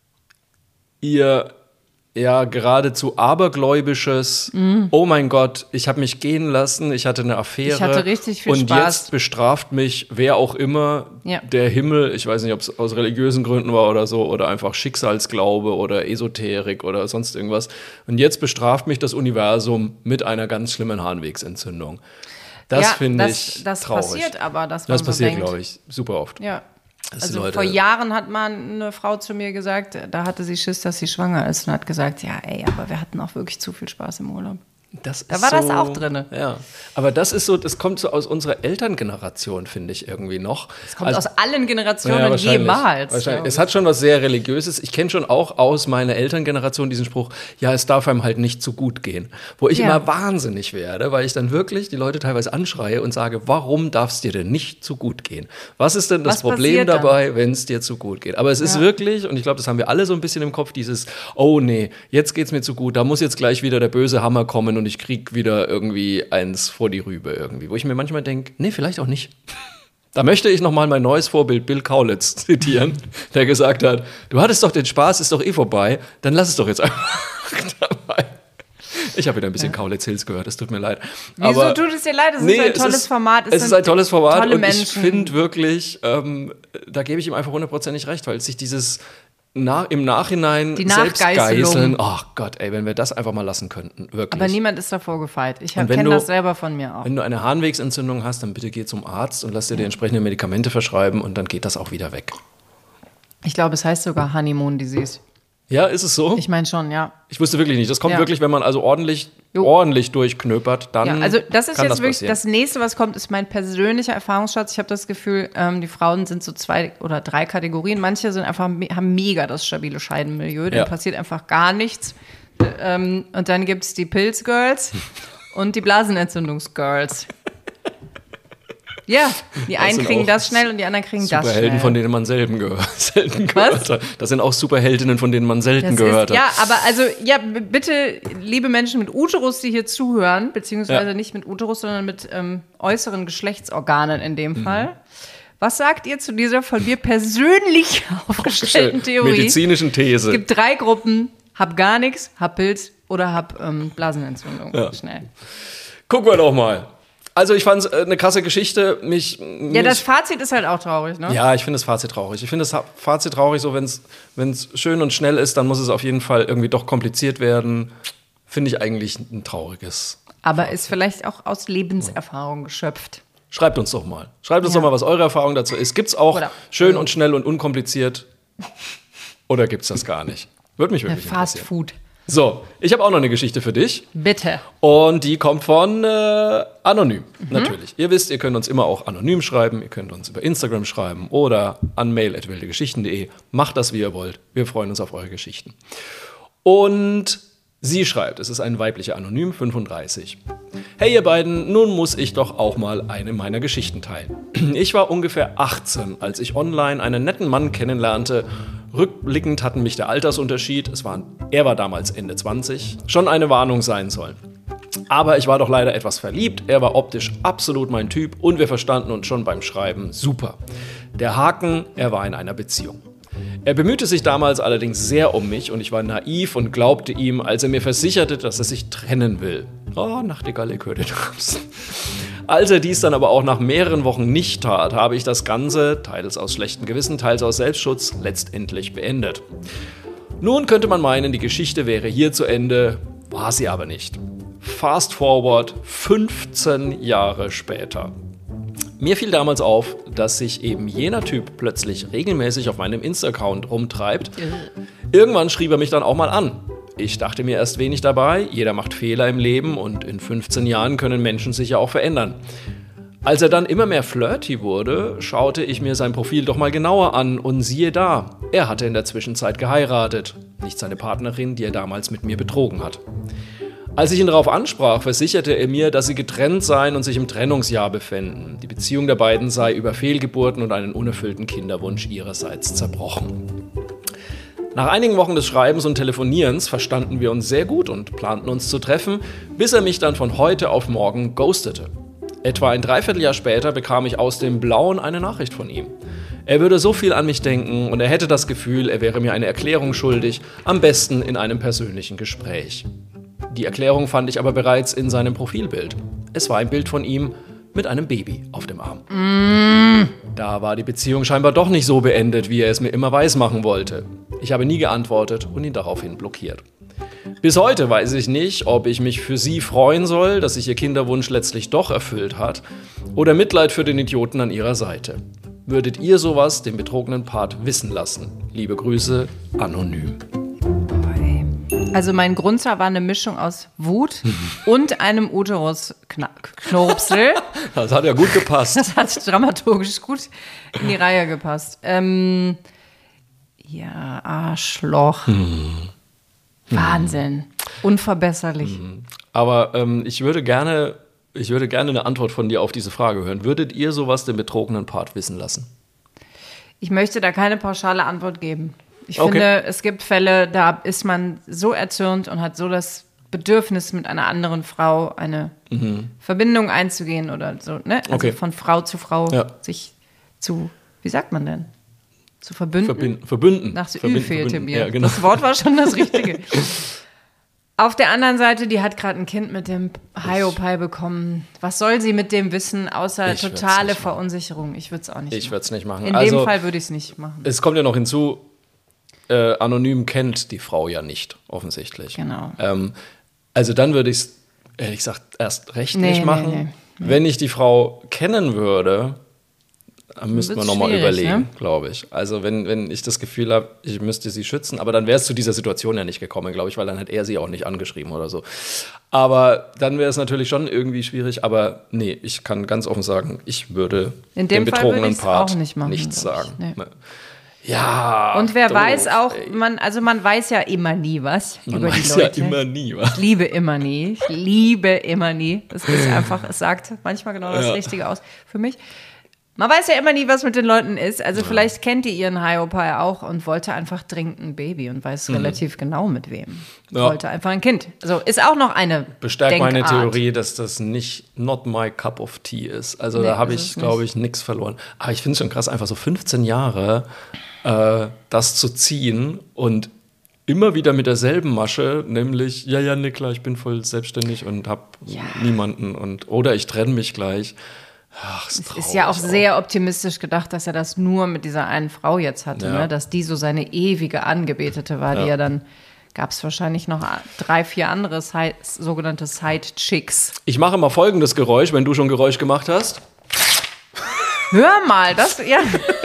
S1: ihr ja geradezu abergläubisches, mm. oh mein Gott, ich habe mich gehen lassen, ich hatte eine Affäre.
S3: Ich hatte richtig viel
S1: und
S3: Spaß.
S1: Jetzt bestraft mich, wer auch immer,
S3: ja.
S1: der Himmel, ich weiß nicht, ob es aus religiösen Gründen war oder so, oder einfach Schicksalsglaube oder Esoterik oder sonst irgendwas. Und jetzt bestraft mich das Universum mit einer ganz schlimmen Harnwegsentzündung. Das
S3: ja,
S1: finde
S3: das,
S1: ich
S3: das
S1: traurig.
S3: Das passiert aber, dass man
S1: Das
S3: so
S1: passiert,
S3: denkt.
S1: glaube ich, super oft.
S3: Ja.
S1: Das
S3: Also
S1: Leute,
S3: vor Jahren hat mal eine Frau zu mir gesagt, da hatte sie Schiss, dass sie schwanger ist und hat gesagt, ja ey, aber wir hatten auch wirklich zu viel Spaß im Urlaub.
S1: Das
S3: da
S1: ist
S3: war
S1: so,
S3: das auch drin.
S1: Ja, aber das ist so, das kommt so aus unserer Elterngeneration, finde ich irgendwie noch.
S3: Es kommt
S1: also,
S3: aus allen Generationen
S1: ja, wahrscheinlich,
S3: jemals.
S1: Wahrscheinlich. Es hat schon was sehr Religiöses. Ich kenne schon auch aus meiner Elterngeneration diesen Spruch, ja, es darf einem halt nicht zu gut gehen. Wo ich
S3: ja.
S1: immer wahnsinnig werde, weil ich dann wirklich die Leute teilweise anschreie und sage, warum darf es dir denn nicht zu gut gehen? Was ist denn das
S3: was
S1: Problem dabei, wenn es dir zu gut geht? Aber es ist
S3: ja.
S1: wirklich, und ich glaube, das haben wir alle so ein bisschen im Kopf, dieses, oh nee, jetzt geht's mir zu gut, da muss jetzt gleich wieder der böse Hammer kommen und ich krieg wieder irgendwie eins vor die Rübe irgendwie, wo ich mir manchmal denke, nee, vielleicht auch nicht. Da möchte ich nochmal mein neues Vorbild Bill Kaulitz zitieren, der gesagt hat, du hattest doch den Spaß, ist doch eh vorbei, dann lass es doch jetzt einfach dabei. Ich habe wieder ein bisschen ja. Kaulitz Hills gehört, es tut mir leid.
S3: Wieso
S1: Aber,
S3: tut es dir leid? Es
S1: nee,
S3: ist ein tolles
S1: es ist,
S3: Format.
S1: Es, es ist ein tolles Format
S3: tolle
S1: und
S3: Menschen.
S1: ich finde wirklich, ähm, da gebe ich ihm einfach hundertprozentig recht, weil sich dieses Na, im Nachhinein
S3: die
S1: selbst geißeln.
S3: Oh
S1: Gott, ey, wenn wir das einfach mal lassen könnten, wirklich.
S3: Aber niemand ist davor gefeit. Ich kenne das selber von mir auch.
S1: Wenn du eine Harnwegsentzündung hast, dann bitte geh zum Arzt und lass dir die entsprechenden Medikamente verschreiben und dann geht das auch wieder weg.
S3: Ich glaube, es heißt sogar Honeymoon Disease.
S1: Ja, ist es so?
S3: Ich meine schon, ja.
S1: Ich wusste wirklich nicht. Das kommt
S3: ja.
S1: wirklich, wenn man also ordentlich, ordentlich durchknöpert, dann
S3: ja, also das ist
S1: kann
S3: jetzt
S1: das
S3: wirklich
S1: passieren.
S3: Das nächste, was kommt, ist mein persönlicher Erfahrungsschatz. Ich habe das Gefühl, ähm, die Frauen sind so zwei oder drei Kategorien. Manche sind einfach haben mega das stabile Scheidenmilieu, denen
S1: ja.
S3: passiert einfach gar nichts. Ähm, und dann gibt es die Pilzgirls und die Blasenentzündungsgirls. Ja, die
S1: das
S3: einen kriegen das schnell und die anderen kriegen das schnell.
S1: Superhelden, von denen man selten gehört, selten gehört hat. Das sind auch Superheldinnen, von denen man selten
S3: das
S1: gehört
S3: ist,
S1: hat.
S3: Ja, aber also, ja, bitte, liebe Menschen mit Uterus, die hier zuhören, beziehungsweise
S1: ja.
S3: nicht mit Uterus, sondern mit ähm, äußeren Geschlechtsorganen in dem mhm. Fall. Was sagt ihr zu dieser von mir persönlich aufgestellten Theorie?
S1: Medizinischen These.
S3: Es gibt drei Gruppen, hab gar nichts, hab Pilz oder hab ähm, Blasenentzündung. Ja. Schnell.
S1: Gucken wir doch mal. Also ich fand es eine krasse Geschichte. Mich, mich
S3: ja, das Fazit ist halt auch traurig, ne?
S1: Ja, ich finde das Fazit traurig. Ich finde das Fazit traurig, so wenn es schön und schnell ist, dann muss es auf jeden Fall irgendwie doch kompliziert werden. Finde ich eigentlich ein trauriges.
S3: Aber Fazit. Ist vielleicht auch aus Lebenserfahrung geschöpft.
S1: Schreibt uns doch mal. Schreibt uns
S3: ja.
S1: doch mal, was eure Erfahrung dazu ist. Gibt es auch
S3: oder,
S1: schön und schnell und unkompliziert? Oder gibt es das gar nicht? Würde mich wirklich
S3: Fast
S1: interessieren.
S3: Food.
S1: So, ich habe auch noch eine Geschichte für dich.
S3: Bitte.
S1: Und die kommt von äh, Anonym, mhm. natürlich. Ihr wisst, ihr könnt uns immer auch anonym schreiben. Ihr könnt uns über Instagram schreiben oder an mail at wildegeschichten punkt de. Macht das, wie ihr wollt. Wir freuen uns auf eure Geschichten. Und Sie schreibt, es ist ein weiblicher Anonym, fünfunddreißig. Hey ihr beiden, nun muss ich doch auch mal eine meiner Geschichten teilen. Ich war ungefähr achtzehn, als ich online einen netten Mann kennenlernte. Rückblickend hatten mich der Altersunterschied, es war, er war damals Ende zwanzig, schon eine Warnung sein sollen. Aber ich war doch leider etwas verliebt, er war optisch absolut mein Typ und wir verstanden uns schon beim Schreiben super. Der Haken, er war in einer Beziehung. Er bemühte sich damals allerdings sehr um mich und ich war naiv und glaubte ihm, als er mir versicherte, dass er sich trennen will. Oh, Nachtigall, ich hörte das. Als er dies dann aber auch nach mehreren Wochen nicht tat, habe ich das Ganze, teils aus schlechtem Gewissen, teils aus Selbstschutz, letztendlich beendet. Nun könnte man meinen, die Geschichte wäre hier zu Ende, war sie aber nicht. Fast forward, fünfzehn Jahre später. Mir fiel damals auf, dass sich eben jener Typ plötzlich regelmäßig auf meinem Insta-Account rumtreibt. Irgendwann schrieb er mich dann auch mal an. Ich dachte mir erst wenig dabei, jeder macht Fehler im Leben und in fünfzehn Jahren können Menschen sich ja auch verändern. Als er dann immer mehr flirty wurde, schaute ich mir sein Profil doch mal genauer an und siehe da, er hatte in der Zwischenzeit geheiratet, nicht seine Partnerin, die er damals mit mir betrogen hat. Als ich ihn darauf ansprach, versicherte er mir, dass sie getrennt seien und sich im Trennungsjahr befänden. Die Beziehung der beiden sei über Fehlgeburten und einen unerfüllten Kinderwunsch ihrerseits zerbrochen. Nach einigen Wochen des Schreibens und Telefonierens verstanden wir uns sehr gut und planten uns zu treffen, bis er mich dann von heute auf morgen ghostete. Etwa ein Dreivierteljahr später bekam ich aus dem Blauen eine Nachricht von ihm. Er würde so viel an mich denken und er hätte das Gefühl, er wäre mir eine Erklärung schuldig, am besten in einem persönlichen Gespräch. Die Erklärung fand ich aber bereits in seinem Profilbild. Es war ein Bild von ihm mit einem Baby auf dem Arm. Mm. Da war die Beziehung scheinbar doch nicht so beendet, wie er es mir immer weismachen wollte. Ich habe nie geantwortet und ihn daraufhin blockiert. Bis heute weiß ich nicht, ob ich mich für sie freuen soll, dass sich ihr Kinderwunsch letztlich doch erfüllt hat, oder Mitleid für den Idioten an ihrer Seite. Würdet ihr sowas den betrogenen Part wissen lassen? Liebe Grüße, Anonym.
S3: Also mein Grunzer war eine Mischung aus Wut und einem Uterus-Knurpsel.
S1: Das hat ja gut gepasst.
S3: Das hat dramaturgisch gut in die Reihe gepasst. Ähm, ja, Arschloch. Hm. Wahnsinn. Unverbesserlich.
S1: Aber ähm, ich würde gerne, ich würde gerne eine Antwort von dir auf diese Frage hören. Würdet ihr sowas den betrogenen Part wissen lassen?
S3: Ich möchte da keine pauschale Antwort geben. Ich
S1: okay.
S3: finde, es gibt Fälle, da ist man so erzürnt und hat so das Bedürfnis, mit einer anderen Frau eine mhm. Verbindung einzugehen oder so, ne? Also
S1: okay.
S3: von Frau zu Frau
S1: ja.
S3: sich zu, wie sagt man denn? Zu verbünden?
S1: Verbin- verbünden.
S3: Nach so
S1: Verbinden,
S3: Ü fehlte
S1: verbünden.
S3: mir.
S1: Ja, genau.
S3: Das Wort war schon das Richtige. Auf der anderen Seite, die hat gerade ein Kind mit dem Hiopai bekommen. Was soll sie mit dem wissen, außer
S1: Ich
S3: totale Verunsicherung? Ich würde es auch nicht
S1: Ich würde es nicht machen.
S3: In
S1: also,
S3: dem Fall würde ich es nicht machen.
S1: Es kommt ja noch hinzu, äh, Anonym kennt die Frau ja nicht, offensichtlich.
S3: Genau.
S1: Ähm, also dann würde ich es, ehrlich gesagt, erst recht
S3: Nee,
S1: nicht
S3: nee,
S1: machen.
S3: nee, nee.
S1: Wenn ich die Frau kennen würde, dann müssten wir
S3: Wird's
S1: nochmal
S3: schwierig,
S1: überlegen,
S3: ne?
S1: glaube ich. Also wenn, wenn ich das Gefühl habe, ich müsste sie schützen, aber dann wäre es zu dieser Situation ja nicht gekommen, glaube ich, weil dann hat er sie auch nicht angeschrieben oder so. Aber dann wäre es natürlich schon irgendwie schwierig, aber nee, ich kann ganz offen sagen, ich würde
S3: In dem
S1: dem
S3: Fall würde
S1: betrogenen
S3: ich's
S1: Part
S3: auch nicht machen,
S1: nichts
S3: glaub ich.
S1: sagen.
S3: Nee.
S1: Ja.
S3: Und wer
S1: doof,
S3: weiß auch,
S1: ey.
S3: man, also man weiß ja immer nie was
S1: Man
S3: über
S1: weiß
S3: die Leute.
S1: ja immer nie, was.
S3: Ich liebe immer nie. Ich liebe immer nie. Das ist einfach, es sagt manchmal genau das
S1: Ja.
S3: Richtige aus für mich. Man weiß ja immer nie, was mit den Leuten ist. Also
S1: Ja.
S3: vielleicht kennt ihr ihren Hiopai auch und wollte einfach dringend ein Baby und weiß mhm. relativ genau mit wem.
S1: Ja.
S3: Wollte einfach ein Kind. Also ist auch noch eine
S1: Bestärkt
S3: Denkart.
S1: meine Theorie, dass das nicht not my cup of tea ist. Also
S3: Nee,
S1: da habe
S3: ist
S1: ich,
S3: es
S1: glaube ich, nichts verloren. Aber ich finde es schon krass, einfach so fünfzehn Jahre äh, das zu ziehen und immer wieder mit derselben Masche, nämlich, ja, ja, nee, klar, ich bin voll selbstständig und habe
S3: Ja.
S1: niemanden und oder ich trenne mich gleich. Ach, ist
S3: Es ist ja auch
S1: traurig
S3: sehr optimistisch gedacht, dass er das nur mit dieser einen Frau jetzt hatte,
S1: Ja.
S3: ne? Dass die so seine ewige Angebetete war,
S1: Ja.
S3: die ja dann, gab es wahrscheinlich noch drei, vier andere Side, sogenannte Side-Chicks.
S1: Ich mache mal folgendes Geräusch, wenn du schon Geräusch gemacht hast.
S3: Hör mal, das, ja.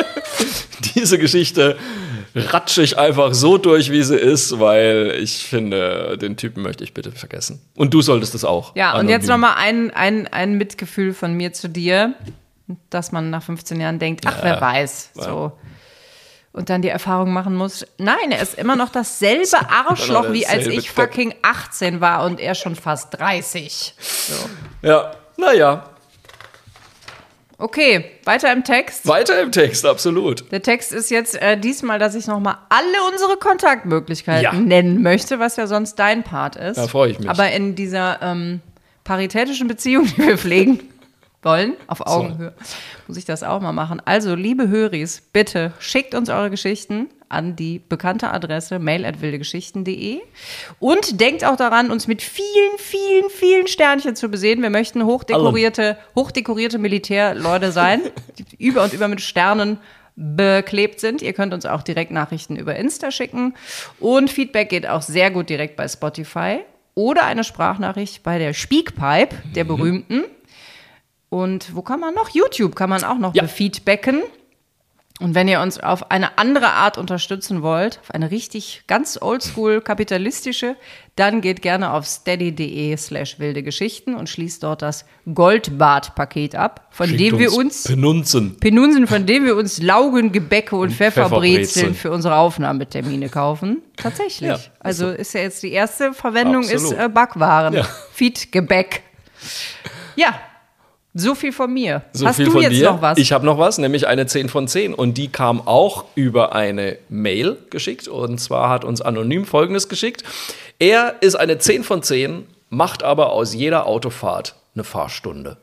S1: Diese Geschichte ratsche ich einfach so durch, wie sie ist, weil ich finde, den Typen möchte ich bitte vergessen. Und du solltest es auch.
S3: Ja, und
S1: Anonym.
S3: jetzt nochmal ein, ein, ein Mitgefühl von mir zu dir, dass man nach fünfzehn Jahren denkt, ach,
S1: Ja.
S3: wer weiß,
S1: Ja.
S3: so. und dann die Erfahrung machen muss, nein, er ist immer noch dasselbe Arschloch, wie als ich fucking achtzehn war und er schon fast dreißig. So.
S1: Ja, naja.
S3: Okay, weiter im Text.
S1: Weiter im Text, absolut.
S3: Der Text ist jetzt äh, diesmal, dass ich nochmal alle unsere Kontaktmöglichkeiten
S1: Ja.
S3: nennen möchte, was ja sonst dein Part ist.
S1: Da freue ich mich.
S3: Aber in dieser ähm, paritätischen Beziehung, die wir pflegen wollen, auf Augenhöhe, muss ich das auch mal machen. Also, liebe Höris, bitte schickt uns eure Geschichten an die bekannte Adresse mail at wildegeschichten punkt de und denkt auch daran, uns mit vielen, vielen, vielen Sternchen zu besehen. Wir möchten hochdekorierte, hochdekorierte Militärleute sein, die über und über mit Sternen beklebt sind. Ihr könnt uns auch direkt Nachrichten über Insta schicken und Feedback geht auch sehr gut direkt bei Spotify oder eine Sprachnachricht bei der Speakpipe, der berühmten. Und wo kann man noch? YouTube kann man auch noch
S1: Ja.
S3: befeedbacken. Und wenn ihr uns auf eine andere Art unterstützen wollt, auf eine richtig ganz oldschool kapitalistische, dann geht gerne auf steady.de slash wilde Geschichten und schließt dort das Goldbart-Paket ab, von
S1: Schickt
S3: dem wir
S1: uns
S3: uns
S1: Penunzen.
S3: Penunsen, von dem wir uns Laugen, Gebäcke und Pfefferbrezeln
S1: Pfefferbrezeln.
S3: für unsere Aufnahmetermine kaufen. Tatsächlich.
S1: Ja, ist
S3: also ist ja jetzt die erste Verwendung
S1: Absolut.
S3: ist äh, Backwaren.
S1: Ja.
S3: Feed-Gebäck. Ja. So viel von mir.
S1: So
S3: Hast
S1: viel
S3: du
S1: von
S3: jetzt
S1: dir.
S3: noch was?
S1: Ich habe noch was, nämlich eine zehn von zehn. Und die kam auch über eine Mail geschickt. Und zwar hat uns anonym Folgendes geschickt. Er ist eine zehn von zehn, macht aber aus jeder Autofahrt eine Fahrstunde.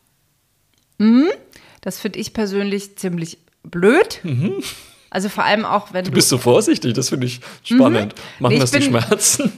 S3: Das finde ich persönlich ziemlich blöd. Also vor allem auch, wenn du...
S1: Du bist so vorsichtig, das finde ich spannend. Machen
S3: Nee, ich
S1: das die
S3: bin-
S1: Schmerzen?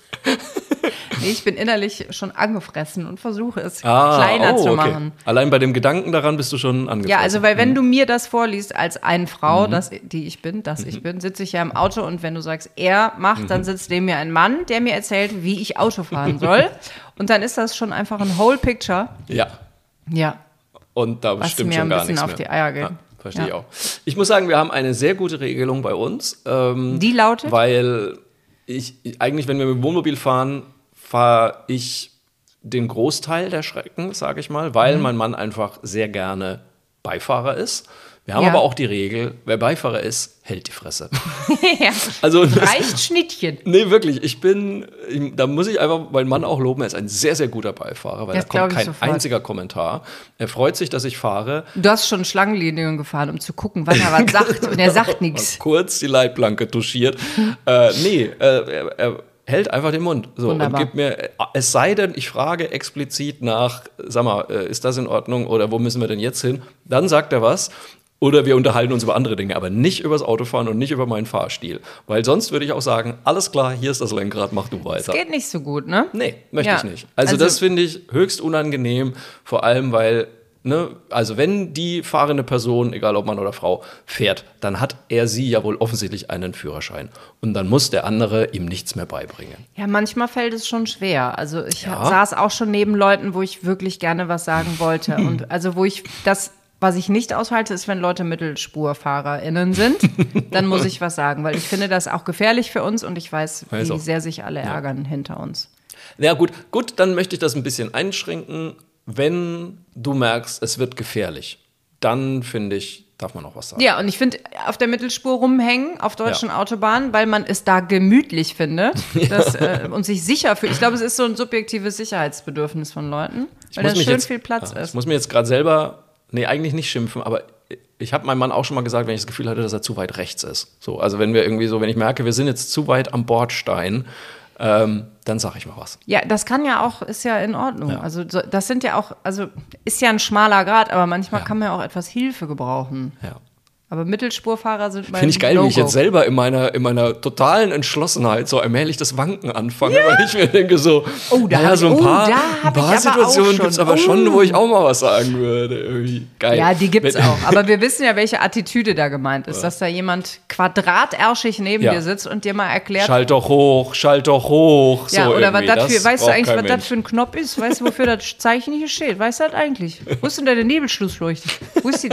S3: Nee, ich bin innerlich schon angefressen und versuche es
S1: Ah,
S3: kleiner
S1: oh,
S3: zu
S1: okay.
S3: machen.
S1: Allein bei dem Gedanken daran bist du schon angefressen.
S3: Ja, also weil
S1: Mhm.
S3: wenn du mir das vorliest als eine Frau, das, die ich bin, das ich bin, sitze ich ja im Auto und wenn du sagst, er macht,
S1: Mhm.
S3: dann sitzt neben mir ein Mann, der mir erzählt, wie ich Auto fahren soll. Und dann ist das schon einfach ein Whole Picture.
S1: Ja,
S3: Ja.
S1: und da
S3: Was
S1: stimmt
S3: mir
S1: schon
S3: ein
S1: gar
S3: bisschen
S1: nichts
S3: auf
S1: mehr.
S3: die Eier geht.
S1: Ja, verstehe
S3: Ja.
S1: ich auch. Ich muss sagen, wir haben eine sehr gute Regelung bei uns. Ähm,
S3: Die lautet?
S1: Weil ich eigentlich, wenn wir mit dem Wohnmobil fahren, fahre ich den Großteil der Strecken, sage ich mal, weil
S3: Mhm.
S1: mein Mann einfach sehr gerne Beifahrer ist. Wir haben
S3: Ja.
S1: aber auch die Regel, wer Beifahrer ist, hält die Fresse.
S3: ja.
S1: Also das-
S3: Reicht Schnittchen.
S1: Nee, wirklich. Ich bin, ich, da muss ich einfach meinen Mann auch loben. Er ist ein sehr, sehr guter Beifahrer, weil
S3: Das
S1: da kommt
S3: glaub ich
S1: kein
S3: sofort.
S1: einziger Kommentar. Er freut sich, dass ich fahre.
S3: Du hast schon Schlangenlinien gefahren, um zu gucken, wann er was sagt. Und er sagt nichts.
S1: Kurz die Leitplanke touchiert. äh, nee, äh, er, er hält einfach den Mund. So, und
S3: Wunderbar.
S1: gibt mir, es sei denn, ich frage explizit nach, sag mal, äh, ist das in Ordnung oder wo müssen wir denn jetzt hin? Dann sagt er was. Oder wir unterhalten uns über andere Dinge, aber nicht über das Autofahren und nicht über meinen Fahrstil. Weil sonst würde ich auch sagen, alles klar, hier ist das Lenkrad, mach du weiter.
S3: Geht nicht so gut, ne?
S1: Nee, möchte
S3: Ja.
S1: ich nicht. Also,
S3: Also-
S1: das finde ich höchst unangenehm, vor allem weil, ne, also wenn die fahrende Person, egal ob Mann oder Frau, fährt, dann hat er sie ja wohl offensichtlich einen Führerschein. Und dann muss der andere ihm nichts mehr beibringen.
S3: Ja, manchmal fällt es schon schwer. Also ich
S1: Ja.
S3: saß auch schon neben Leuten, wo ich wirklich gerne was sagen wollte. Und also wo ich das, was ich nicht aushalte, ist, wenn Leute MittelspurfahrerInnen sind, dann muss ich was sagen, weil ich finde das auch gefährlich für uns und ich weiß,
S1: Weiß
S3: wie
S1: auch.
S3: sehr sich alle ärgern hinter uns.
S1: Ja gut, gut, dann möchte ich das ein bisschen einschränken. Wenn du merkst, es wird gefährlich, dann finde ich, darf man auch was sagen.
S3: Ja, und ich finde, auf der Mittelspur rumhängen, auf deutschen Autobahnen, weil man es da gemütlich findet das, äh, und sich sicher fühlt. Ich glaube, es ist so ein subjektives Sicherheitsbedürfnis von Leuten, weil da
S1: muss mich
S3: schön
S1: jetzt-
S3: viel Platz
S1: ja, Ich
S3: ist.
S1: muss mir jetzt gerade selber, nee, eigentlich nicht schimpfen, aber ich habe meinem Mann auch schon mal gesagt, wenn ich das Gefühl hatte, dass er zu weit rechts ist. So, also wenn wir irgendwie so, wenn ich merke, wir sind jetzt zu weit am Bordstein, ähm, dann sage ich mal was.
S3: Ja, das kann ja auch, ist ja in Ordnung.
S1: Ja.
S3: Also so, das sind ja auch, also ist ja ein schmaler Grad, aber manchmal
S1: Ja.
S3: kann man ja auch etwas Hilfe gebrauchen.
S1: Ja.
S3: Aber Mittelspurfahrer sind mein
S1: Finde ich geil,
S3: No-Go.
S1: wie ich jetzt selber in meiner, in meiner totalen Entschlossenheit so allmählich das Wanken anfange, weil ich mir denke so,
S3: Oh, da
S1: naja,
S3: hab
S1: so ein
S3: ich- oh,
S1: paar,
S3: da
S1: ein
S3: hab ich
S1: paar
S3: aber
S1: Situationen
S3: auch schon.
S1: gibt es aber schon,
S3: Oh.
S1: wo ich auch mal was sagen würde. Irgendwie geil.
S3: Ja, die gibt's
S1: Wenn-
S3: auch. Aber wir wissen ja, welche Attitüde da gemeint ist, dass da jemand quadratärschig neben
S1: Ja.
S3: dir sitzt und dir mal erklärt,
S1: Schalt doch hoch, schalt doch hoch.
S3: ja,
S1: so
S3: oder was
S1: irgendwie.
S3: das für, weißt du
S1: braucht
S3: eigentlich,
S1: kein
S3: was das
S1: Mensch.
S3: für ein Knopf ist? Weißt du, wofür das Zeichen hier steht? Weißt du das eigentlich? Wo ist denn da der Nebelschlussleuchte? Wo ist die denn?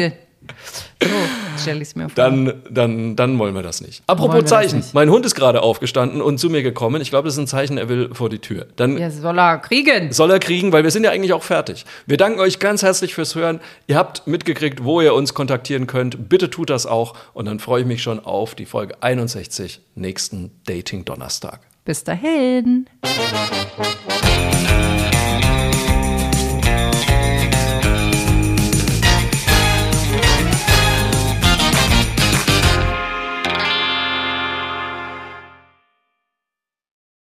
S3: So, stelle ich es mir vor.
S1: Dann, dann, dann wollen wir das nicht. Apropos
S3: Wollen wir das
S1: Zeichen.
S3: nicht.
S1: Mein Hund ist gerade aufgestanden und zu mir gekommen. Ich glaube, das ist ein Zeichen, er will vor die Tür. Dann
S3: Ja, soll er kriegen.
S1: soll er kriegen, weil wir sind ja eigentlich auch fertig. Wir danken euch ganz herzlich fürs Hören. Ihr habt mitgekriegt, wo ihr uns kontaktieren könnt. Bitte tut das auch. Und dann freue ich mich schon auf die Folge einundsechzig nächsten Dating-Donnerstag.
S3: Bis dahin.